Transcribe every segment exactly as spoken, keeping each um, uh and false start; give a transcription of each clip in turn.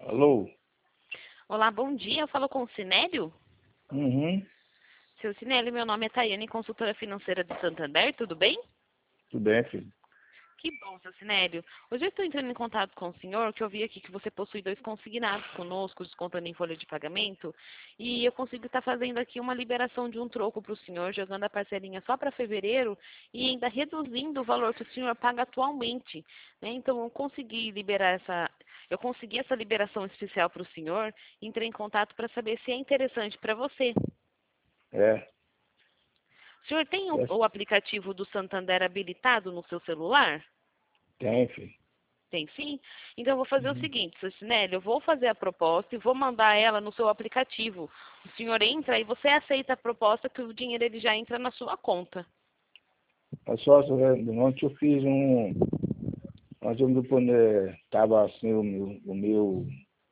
Alô? Olá, bom dia. Eu falo com o Sinélio? Uhum. Seu Sinélio, meu nome é Tayane, consultora financeira do Santander, tudo bem? Tudo bem, filho? Que bom, seu Sinélio. Hoje eu estou entrando em contato com o senhor, que eu vi aqui que você possui dois consignados conosco, descontando em folha de pagamento, e eu consigo estar fazendo aqui uma liberação de um troco para o senhor, jogando a parcelinha só para fevereiro e ainda reduzindo o valor que o senhor paga atualmente, né? Então eu consegui liberar essa, eu consegui essa liberação especial para o senhor, entrei em contato para saber se é interessante para você. É. O senhor tem o, é, o aplicativo do Santander habilitado no seu celular? Tem, filho. Tem sim? Então eu vou fazer o Uhum. seguinte, seu Sinélio, eu vou fazer a proposta e vou mandar ela no seu aplicativo. O senhor entra e você aceita a proposta que o dinheiro ele já entra na sua conta. Mas só, ontem eu fiz um... Nós vamos poner... Tava assim o meu... O meu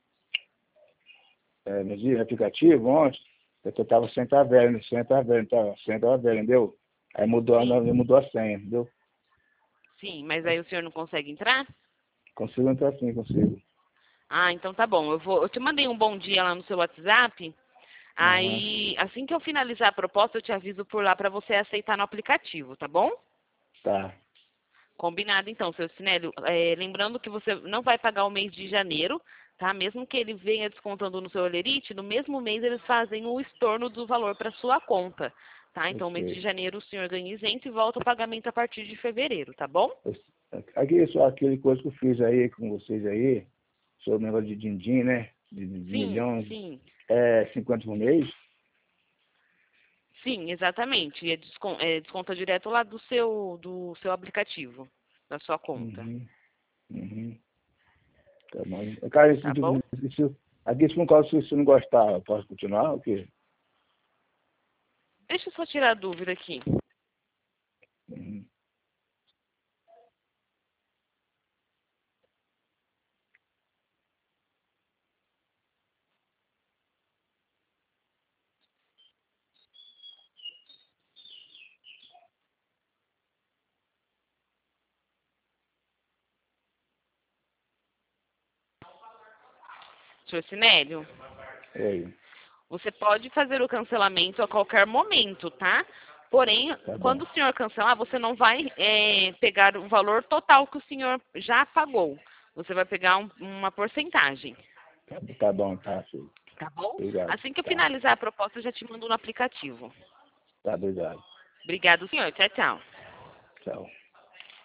é, me diz, aplicativo ontem. Eu tava sem taverna, sem taverna, tava sem taverna, entendeu? Aí mudou, a- Sim, mudou a senha, entendeu? sim, mas aí o senhor não consegue entrar? Consigo entrar sim, consigo. Ah, então tá bom. Eu vou, eu te mandei um bom dia lá no seu WhatsApp. Aham. Aí, assim que eu finalizar a proposta, eu te aviso por lá para você aceitar no aplicativo, tá bom? Tá. Combinado então, seu Sinélio. É, lembrando que você não vai pagar o mês de janeiro, tá? Mesmo que ele venha descontando no seu Olerite, no mesmo mês eles fazem o estorno do valor para sua conta, tá? Então, o mês de Ok. janeiro o senhor ganha isento e volta o pagamento a partir de fevereiro, tá bom? Aqui, só aquele coisa que eu fiz aí com vocês aí, sobre o negócio de din-din, né? De, de Sim, milhões, sim, é cinquenta por mês? sim, exatamente. É descon- é, desconta direto lá do seu, do seu aplicativo, da sua conta, Uhum. Uhum. Tá bom. Cara, isso, tá bom? isso, aqui, se não, caso, se você não gostar, eu posso continuar ou o quê? Deixa eu só tirar a dúvida aqui. Uhum. Senhor Sinélio? Aí, Você pode fazer o cancelamento a qualquer momento, tá? Porém, tá quando bom. o senhor cancelar, você não vai é, pegar o valor total que o senhor já pagou. Você vai pegar um- uma porcentagem, Tá, tá bom, tá, filho. tá bom? Obrigado. Assim que eu Tá, finalizar a proposta, eu já te mando no aplicativo. tá, obrigado. Obrigado, senhor. Tchau, tchau. Tchau.